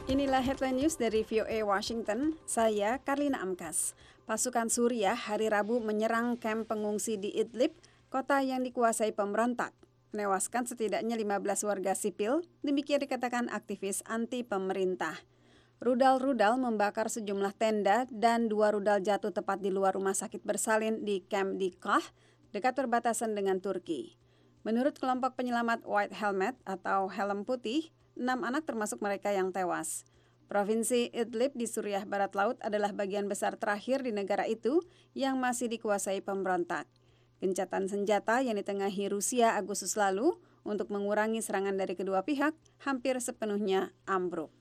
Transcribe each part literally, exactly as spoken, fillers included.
Inilah headline news dari V O A Washington, saya Karlina Amkas. Pasukan Suriah hari Rabu menyerang kamp pengungsi di Idlib, kota yang dikuasai pemberontak, menewaskan setidaknya lima belas warga sipil, demikian dikatakan aktivis anti pemerintah. Rudal-rudal membakar sejumlah tenda dan dua rudal jatuh tepat di luar rumah sakit bersalin di Camp Dikah, dekat perbatasan dengan Turki. Menurut kelompok penyelamat White Helmet atau Helm Putih, enam anak termasuk mereka yang tewas. Provinsi Idlib di Suriah Barat Laut adalah bagian besar terakhir di negara itu yang masih dikuasai pemberontak. Gencatan senjata yang ditengahi Rusia Agustus lalu untuk mengurangi serangan dari kedua pihak hampir sepenuhnya ambruk.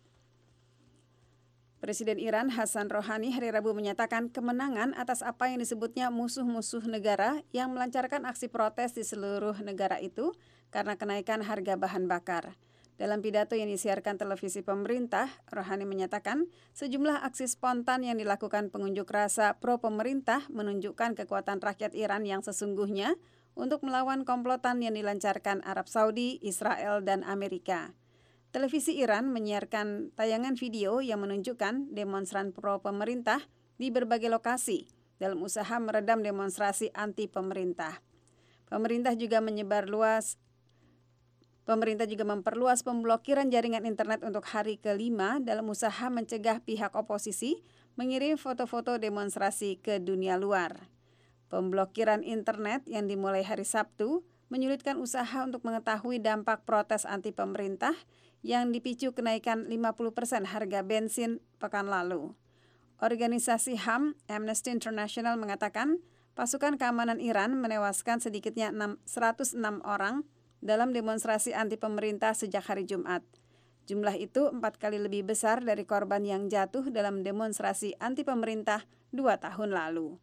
Presiden Iran Hassan Rouhani hari Rabu menyatakan kemenangan atas apa yang disebutnya musuh-musuh negara yang melancarkan aksi protes di seluruh negara itu karena kenaikan harga bahan bakar. Dalam pidato yang disiarkan televisi pemerintah, Rouhani menyatakan sejumlah aksi spontan yang dilakukan pengunjuk rasa pro-pemerintah menunjukkan kekuatan rakyat Iran yang sesungguhnya untuk melawan komplotan yang dilancarkan Arab Saudi, Israel, dan Amerika. Televisi Iran menyiarkan tayangan video yang menunjukkan demonstran pro-pemerintah di berbagai lokasi dalam usaha meredam demonstrasi anti-pemerintah. Pemerintah juga menyebar luas Pemerintah juga memperluas pemblokiran jaringan internet untuk hari kelima dalam usaha mencegah pihak oposisi mengirim foto-foto demonstrasi ke dunia luar. Pemblokiran internet yang dimulai hari Sabtu menyulitkan usaha untuk mengetahui dampak protes anti pemerintah yang dipicu kenaikan lima puluh persen harga bensin pekan lalu. Organisasi H A M, Amnesty International mengatakan pasukan keamanan Iran menewaskan sedikitnya seratus enam orang dalam demonstrasi anti pemerintah sejak hari Jumat. Jumlah itu empat kali lebih besar dari korban yang jatuh dalam demonstrasi anti pemerintah dua tahun lalu.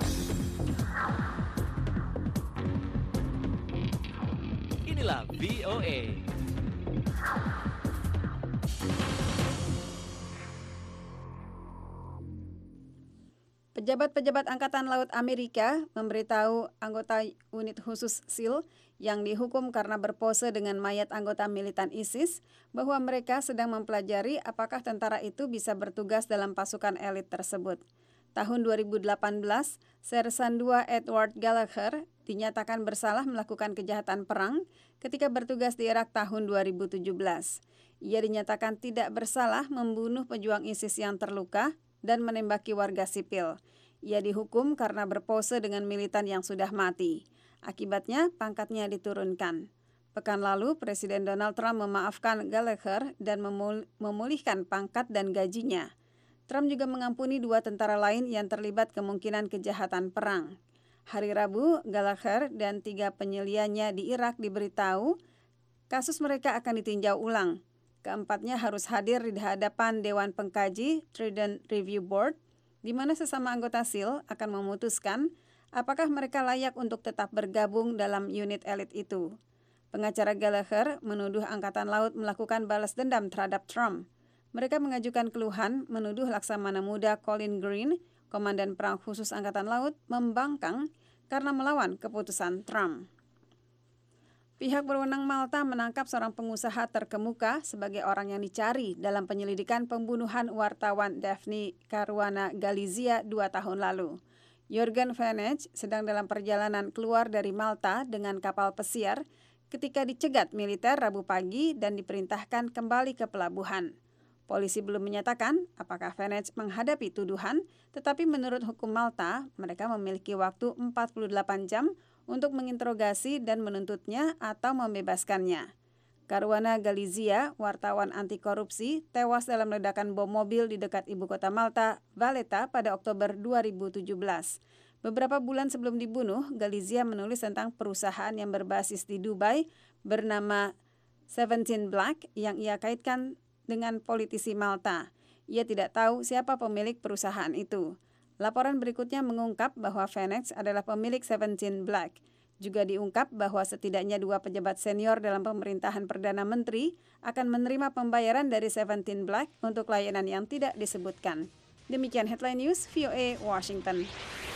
Inilah V O A. Pejabat-pejabat Angkatan Laut Amerika memberitahu anggota unit khusus SEAL yang dihukum karena berpose dengan mayat anggota militan ISIS bahwa mereka sedang mempelajari apakah tentara itu bisa bertugas dalam pasukan elit tersebut. Tahun dua ribu delapan belas, Sersan dua Edward Gallagher dinyatakan bersalah melakukan kejahatan perang ketika bertugas di Irak tahun dua ribu tujuh belas. Ia dinyatakan tidak bersalah membunuh pejuang ISIS yang terluka dan menembaki warga sipil. Ia dihukum karena berpose dengan militan yang sudah mati. Akibatnya, pangkatnya diturunkan. Pekan lalu, Presiden Donald Trump memaafkan Gallagher dan memul- memulihkan pangkat dan gajinya. Trump juga mengampuni dua tentara lain yang terlibat kemungkinan kejahatan perang. Hari Rabu, Gallagher dan tiga penyelianya di Irak diberitahu kasus mereka akan ditinjau ulang. Keempatnya harus hadir di hadapan Dewan Pengkaji Trident Review Board, di mana sesama anggota SEAL akan memutuskan apakah mereka layak untuk tetap bergabung dalam unit elit itu. Pengacara Gallagher menuduh Angkatan Laut melakukan balas dendam terhadap Trump. Mereka mengajukan keluhan menuduh Laksamana Muda Colin Green, Komandan Perang Khusus Angkatan Laut, membangkang karena melawan keputusan Trump. Pihak berwenang Malta menangkap seorang pengusaha terkemuka sebagai orang yang dicari dalam penyelidikan pembunuhan wartawan Daphne Caruana Galizia dua tahun lalu. Jurgen Vanage sedang dalam perjalanan keluar dari Malta dengan kapal pesiar ketika dicegat militer Rabu pagi dan diperintahkan kembali ke pelabuhan. Polisi belum menyatakan apakah Vanage menghadapi tuduhan, tetapi menurut hukum Malta, mereka memiliki waktu empat puluh delapan jam untuk menginterogasi dan menuntutnya atau membebaskannya. Caruana Galizia, wartawan anti korupsi, tewas dalam ledakan bom mobil di dekat ibu kota Malta, Valletta, pada Oktober dua ribu tujuh belas. Beberapa bulan sebelum dibunuh, Galizia menulis tentang perusahaan yang berbasis di Dubai bernama Seventeen Black yang ia kaitkan dengan politisi Malta. Ia tidak tahu siapa pemilik perusahaan itu. Laporan berikutnya mengungkap bahwa Vanage adalah pemilik Seventeen Black. Juga diungkap bahwa setidaknya dua pejabat senior dalam pemerintahan Perdana Menteri akan menerima pembayaran dari Seventeen Black untuk layanan yang tidak disebutkan. Demikian headline news V O A Washington.